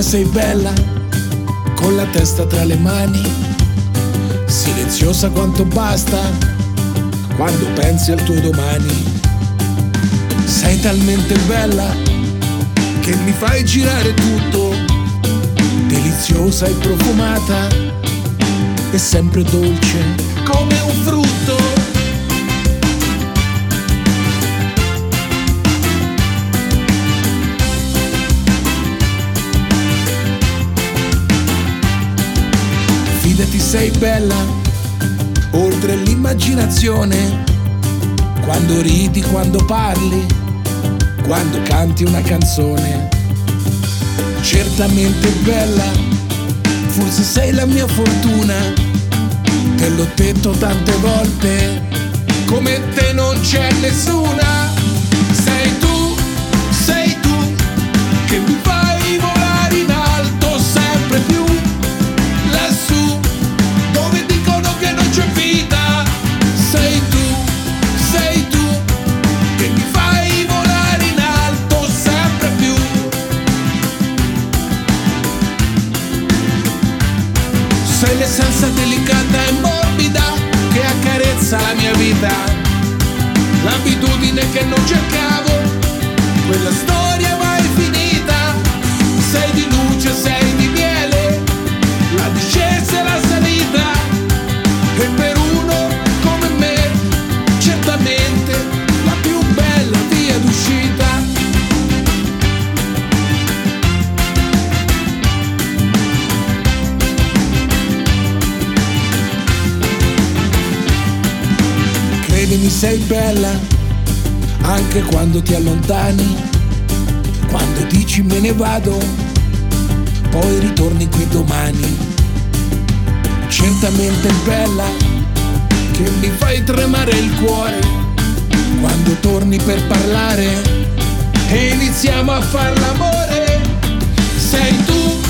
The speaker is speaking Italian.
come sei bella, con la testa tra le mani, silenziosa quanto basta, quando pensi al tuo domani. Sei talmente bella che mi fai girare tutto, deliziosa e profumata e sempre dolce come un frutto. Fidati, sei bella, oltre l'immaginazione, quando ridi, quando parli, quando canti una canzone. Certamente bella, forse sei la mia fortuna, te l'ho detto tante volte, come te non c'è nessuna. Sei tu, che mi fai volare in alto sempre più, lassù, dove dicono che non c'è vita. Sei tu, che mi fai volare in alto sempre più. Sei l'essenza delicata e morbida che accarezza la mia vita, l'abitudine che non cercavo, quella storia mai finita. Sei di luce, sei di miele, la discesa e la salita, e per uno come me certamente la più bella via d'uscita. Credimi, sei bella anche quando ti allontani, quando dici me ne vado, poi ritorni qui domani. Certamente bella, che mi fai tremare il cuore, quando torni per parlare e iniziamo a far l'amore. Sei tu,